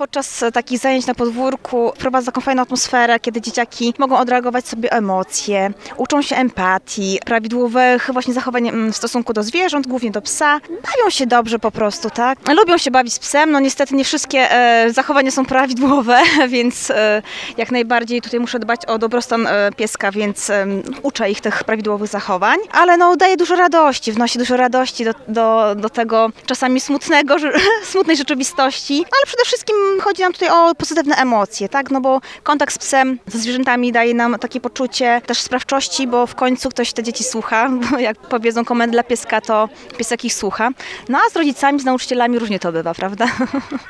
podczas takich zajęć na podwórku wprowadza taką fajną atmosferę, kiedy dzieciaki mogą odreagować sobie emocje, uczą się empatii, prawidłowych właśnie zachowań w stosunku do zwierząt, głównie do psa. Bawią się dobrze po prostu, tak? Lubią się bawić z psem, no niestety nie wszystkie zachowania są prawidłowe, więc jak najbardziej tutaj muszę dbać o dobrostan pieska, więc uczę ich tych prawidłowych zachowań, ale no daje dużo radości, wnosi dużo radości do tego czasami smutnej rzeczywistości, ale przede wszystkim chodzi nam tutaj o pozytywne emocje, tak? No bo kontakt z psem, ze zwierzętami daje nam takie poczucie też sprawczości, bo w końcu ktoś te dzieci słucha, bo jak powiedzą komendy dla pieska, to piesek ich słucha. No a z rodzicami, z nauczycielami różnie to bywa, prawda?